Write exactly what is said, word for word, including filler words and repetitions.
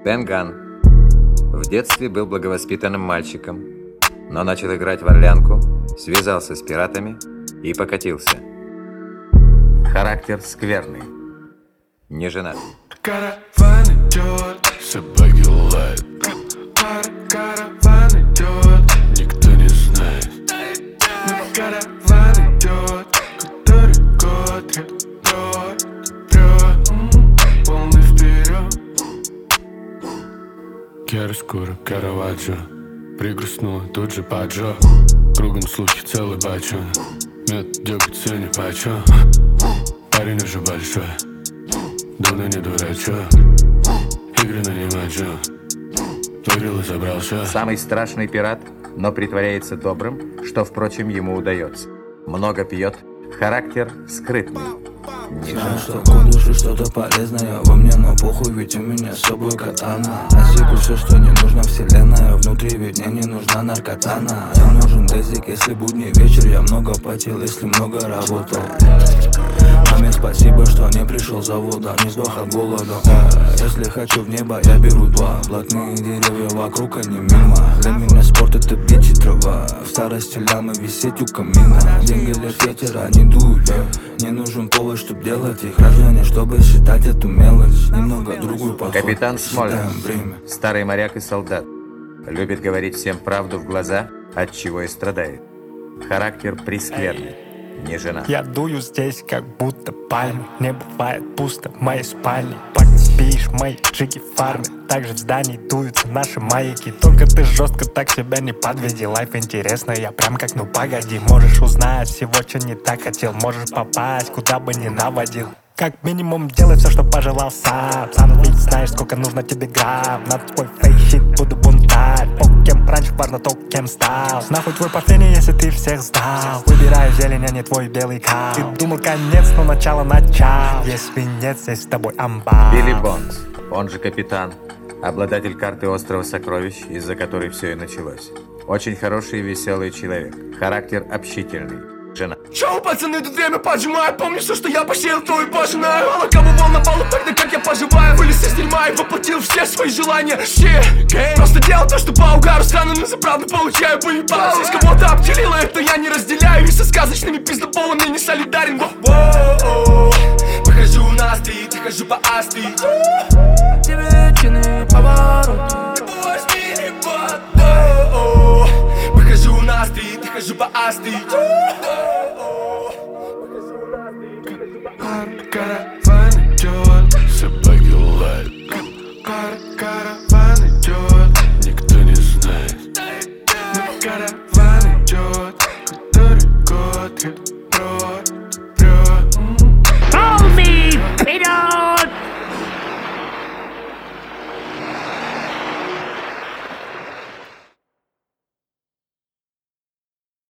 Тенган. В детстве был благовоспитанным мальчиком, но начал играть в орлянку, связался с пиратами и покатился. Характер скверный. Не женат. Караван идет, собаки лают. Караван идет, никто не знает. Караван идет, который год трет, трет, полный вперед. Chiaroscuro, Караваджо, пригрустнула тут же Паджо. Кругом слухи целый бачо, мед, дёготь, всё не почё. Парень уже большой, давно не дурачок. Игры нанимать Джо, выиграл и забрал всё. Самый страшный пират, но притворяется добрым, что, впрочем, ему удается. Много пьет, характер скрытный. Не Знаю, женат. что в душе что-то полезное во мне, но похуй, ведь у меня с собой катана. Насеку все, что не нужно вселенная, внутри ведь мне не нужна наркотана. Я нужен дезик, если будний вечер, я много потел, если много работал. Маме спасибо, что не пришел с завода, не сдох от голода. э, Если хочу в небо, я беру два. Блатные деревья вокруг, они мимо. Для меня спорт это бич и трава. В старости лямы висеть у камина. Деньги лишь ветер, они дуют, да. Не нужен повод, чтоб делать их рождение, чтобы считать эту мелочь. Немного другую подход. Капитан Смолин. Считаем время. Старый моряк и солдат. Любит говорить всем правду в глаза, от чего и страдает. Характер прескверный. Не женат. Я дую здесь, как будто пальма. Не бывает пусто в моей спальне. Пока спишь, мои джиги в фарме. Также в здании дуются наши маяки. Только ты жестко так себя не подведи. Лайф интересно, я прям как ну погоди. Можешь узнать всего, что не так хотел. Можешь попасть, куда бы ни наводил. Как минимум делай все, что пожелал сам. Сам ведь знаешь, сколько нужно тебе грамм. На твой фейк-щит буду бунтарь. По кем раньше важно то, кем стал. Нахуй твой парфюм, если ты всех сдал. Выбираю зелень, а не твой белый кал. Ты думал конец, но начало начал. Если нет, здесь с тобой амбар. Билли Бонд, он же капитан, обладатель карты острова сокровищ, из-за которой все и началось. Очень хороший и веселый человек. Характер общительный. Жена. Чё, пацаны, тут время поджимает. Помню все, что я посеял, то и пожинаю. Мало кому волновало тогда, как я поживаю. Вылез из дерьма и воплотил все свои желания. Shit, game. Просто делал то, что по угару стану, но за правду получаю поебал. Здесь кого-то обделило, это я не разделяю. И со сказочными пиздоболами не солидарен. Воу-воу. Выхожу на стрит, хожу по астрит. Тебе чины поворот. Возьми, ебать. Выхожу на стрит, хожу по астрит.